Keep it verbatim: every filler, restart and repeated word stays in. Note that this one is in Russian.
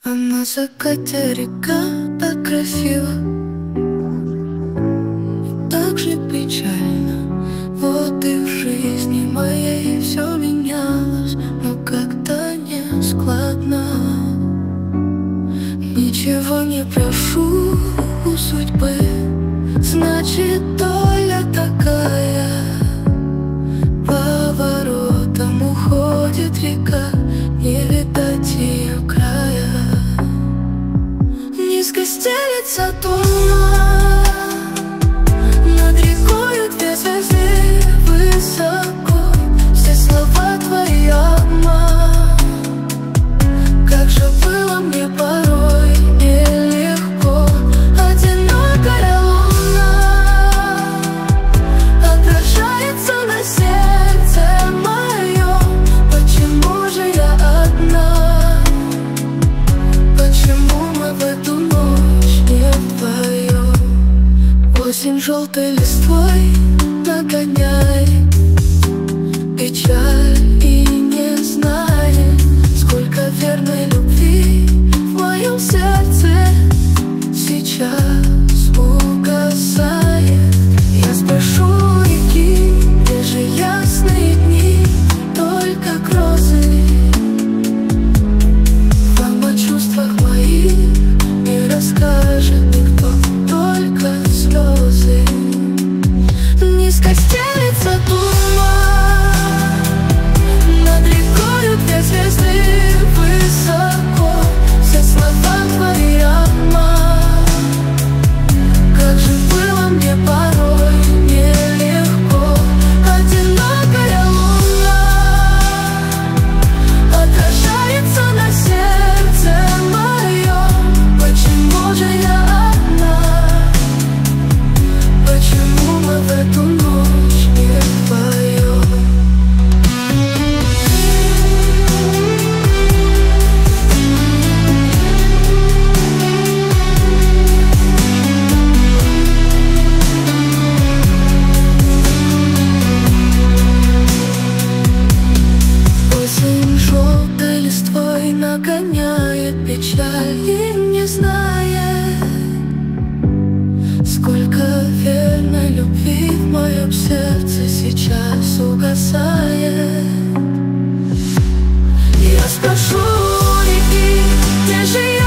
А на закате река так красиво, так же печально. Вот и в жизни моей все менялось, но как-то не складно. Ничего не прошу у судьбы, значит, доля такая. Поворотом уходит река, не видать ее края. Низко стелется туман, над рекою две звезды высоко. Все слова твои обман, как же было мне порой нелегко. Одинокая луна отражается на сердце моем. Почему же я одна? Почему мы в эту ночь не вдвоем? Осень желтой листвой нагоняет печаль и не знает, сколько верной любви в моем сердце сейчас угасает. Я спрошу у реки, где же ясные дни, только грозы. Вам о чувствах моих не расскажет никто, только слезы. Низко стелется туман, над рекою две звезды высоко. Все слова твои обман, как же было мне порой нелегко. Одинокая луна отражается на сердце моем. Почему же я одна? Почему мы в эту ночь не вдвоем? Осень желтой листвой нагоняет печаль и не знает, сколько верной любви в моем сердце сейчас угасает. Я спрошу у реки, где же